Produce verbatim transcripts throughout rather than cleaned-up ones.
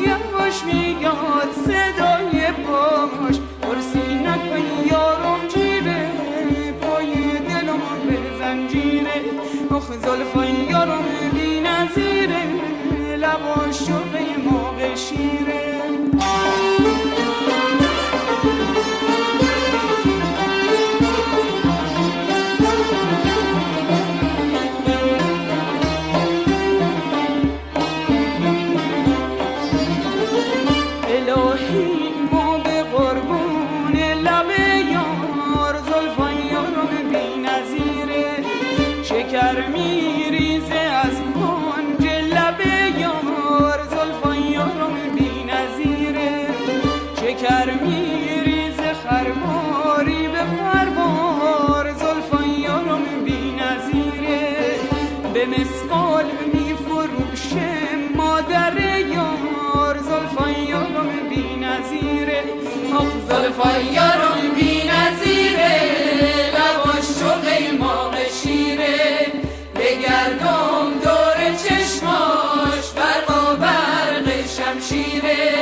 یواش میاد صدای پاش، پرسی نکن یارم جیره پای دلم به زنجیره. آخ زلفای یارم بی نظیره لباش شده مرغ شیره. شکر میریزه از کنج لب یار زلفان یارم بی نظیره. شکر میریزه خرواری به خروار زلفان یارم بی نظیره. به مسقال میفروشه مادر یار زلفان یارم بی نظیره. آخ زلفان یارم بی نظیره لباش شده مرغ شیره. بگردم دور چشماش برق و برق شمشیره.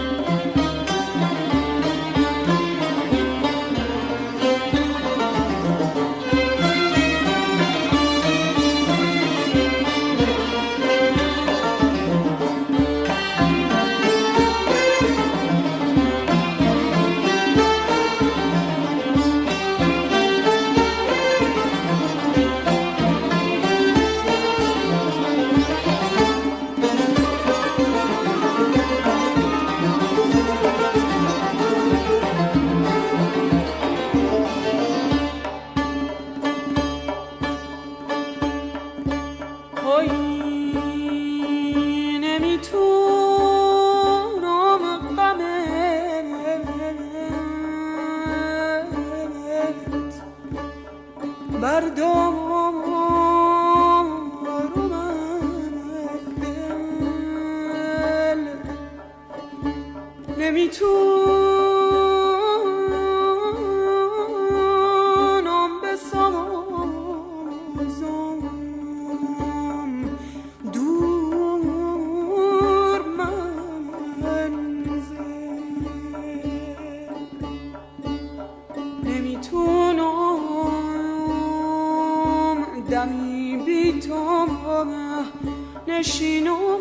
نمیتونم بسازم دور منزل. نمیتونم دمی بی تو نشینم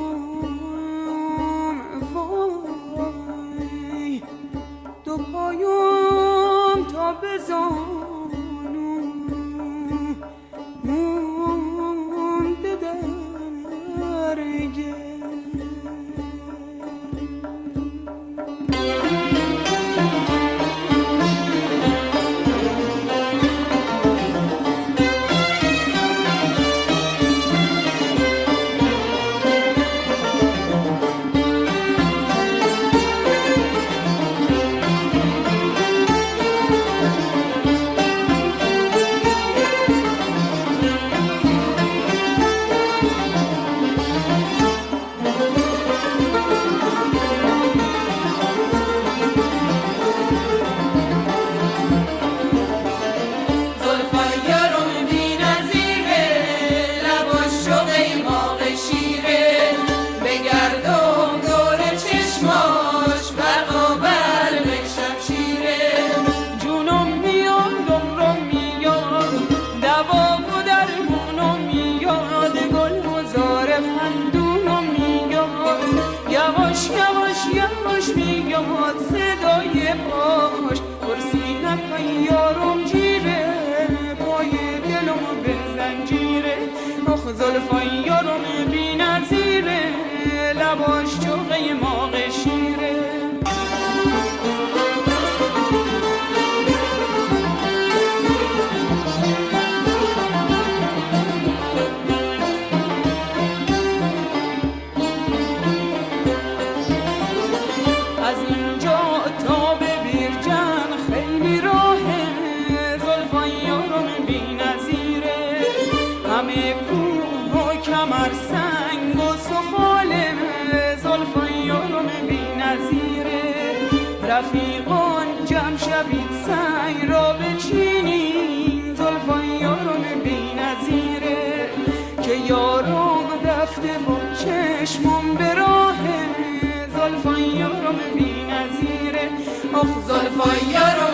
دو پایم تا بزانم مونده در گل. صدای پاش پرسی نکن یارم جیره پای دلم به زنجیره. آخ زلفای یارم بی نظیره لباش چوغه مرغ شیره. از اینجا تا به بیرجن خیلی راهه زلفان یارم بی نظیره. همه کوه و کمر سنگ و سفاله زلفان یارم بی نظیره. رفیقان جمع شوید سنگ را بچینین زلفان یارم بی نظیره. که یارم رفته با چشمم به راهه آخ زلفای یارم